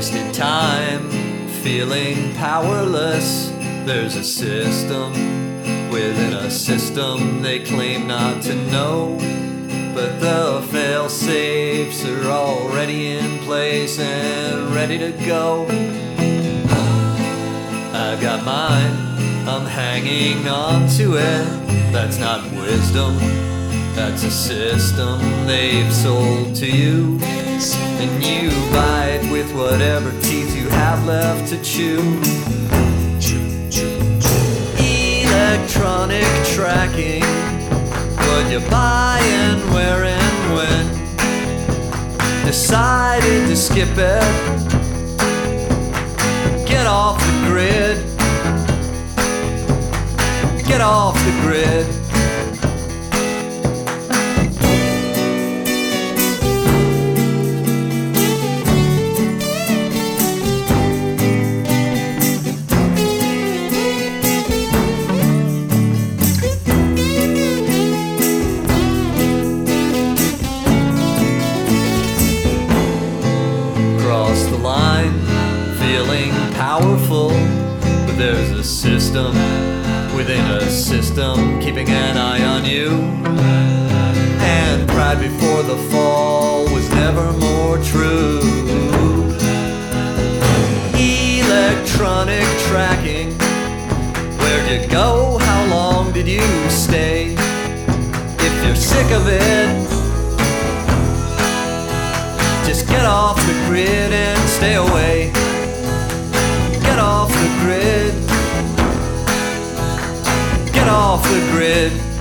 wasted time, feeling powerless. There's a system within a system they claim not to know, but the fail-safes are already in place and ready to go. I got mine, I'm hanging on to it. That's not wisdom, that's a system they've sold to you, and you bite with whatever teeth you have left to chew. Electronic tracking, what you buy and where and when. Decided to skip it, get off the grid, get off the grid. The line, feeling powerful, but there's a system within a system keeping an eye on you. And pride before the fall was never more true. Electronic tracking, where'd you go? How long did you stay? If you're sick of it, just get off the grid and stay away. Get off the grid. Get off the grid.